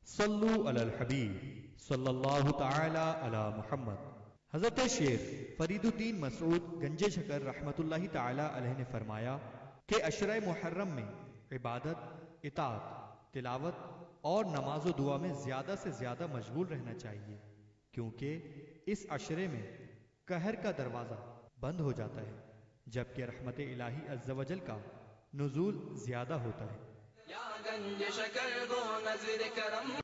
सल्लु अलल हबीब सल्लल्लाहु तआला अला मुहम्मद। हज़रत शेख फरीदुद्दीन मसऊद गंजे शकर रहमतुल्लाहि तआला अलैह ने फरमाया कि अशरे मुहर्रम में इबादत, इताअत, तिलावत और नमाज व दुआ में ज़्यादा से ज़्यादा मशगूल रहना चाहिए, क्योंकि इस अशरे में कहर का दरवाज़ा बंद हो जाता है, जबकि रहमत इलाही अज़्ज़ व जल का नुज़ूल ज़्यादा होता है।